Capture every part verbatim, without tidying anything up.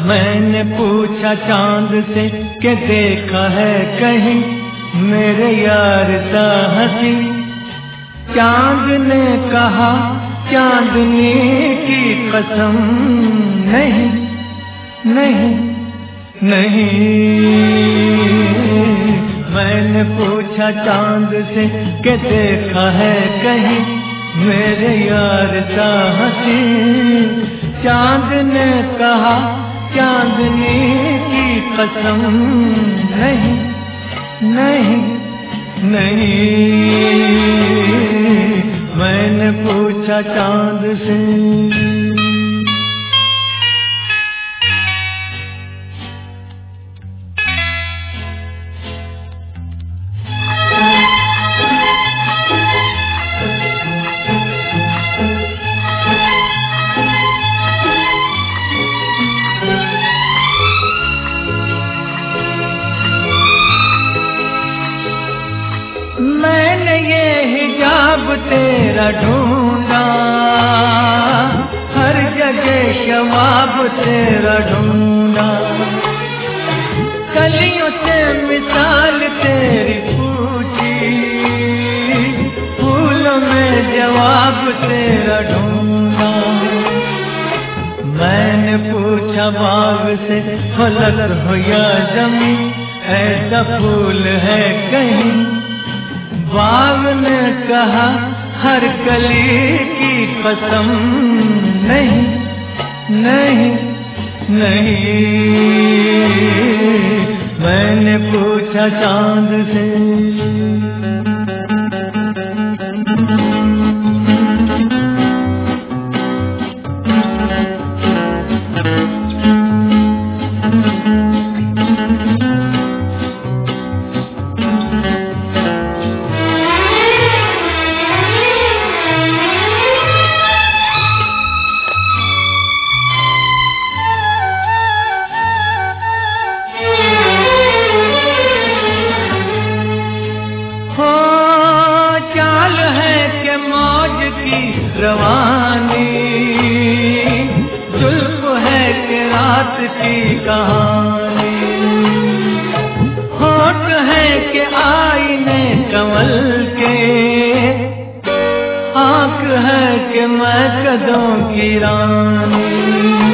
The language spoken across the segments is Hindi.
मैंने पूछा चांद से कि देखा है कहीं मेरे यार सा हंसी। चांद ने कहा चांदनी की कसम नहीं नहीं नहीं। मैंने पूछा चांद से कि देखा है कहीं मेरे यार सा हंसी। चांद ने कहा चांदनी की कसम नहीं नहीं नहीं। मैंने पूछा चांद से। मैंने ये हिजाब तेरा ढूंढा, हर जगह शवाब तेरा ढूंढा। कलियों से मिसाल तेरी पूछी, फूलों में जवाब तेरा ढूंढा। मैंने पूछा बाग से फलक हो या जमीन, ऐसा फूल है कहीं। बाग ने कहा हर कली की कसम नहीं नहीं नहीं। मैंने पूछा चांद से। रवानी जुल्फ है कि रात की कहानी, होठ है कि आईने कमल के, आँख है कि मैं कदों की रानी।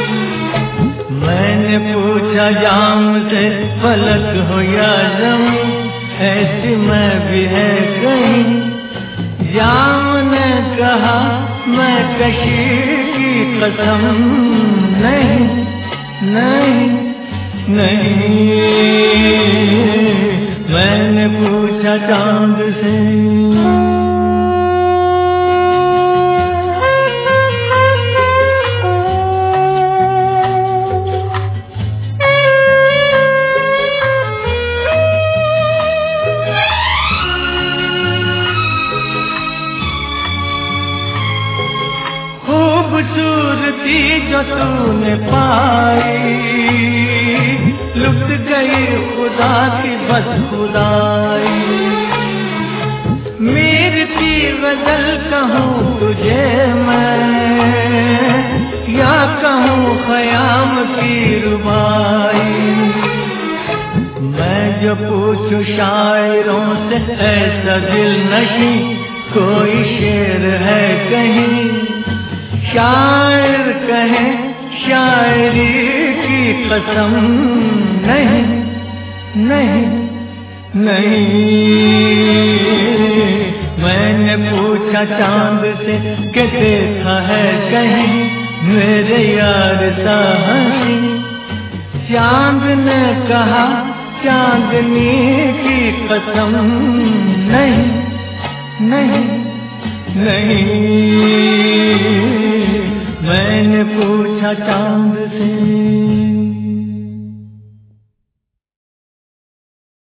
मैंने पूछा जाम से फलक हो या जमीन, ऐसी मैं भी है कहीं। जाम ने कहा मैं कशी की कसम नहीं नहीं नहीं। मैंने पूछा चांद से। खूबसूरती जो तूने पाई, लुट गई खुदा की बस खुदाई। मेरी की गजल कहूँ तुझे मैं, या कहूँ ख़याम की रुबाई। मैं जो पूछूं शायरों से ऐसा दिल नशी, कोई शेर है कहीं। शायर कहे शायरी की कसम नहीं नहीं नहीं। मैंने पूछा चांद से कि देखा है कहीं मेरे यार सा हंसी। चांद ने कहा चांदनी की कसम नहीं नहीं नहीं। मैंने पूछा चांद से।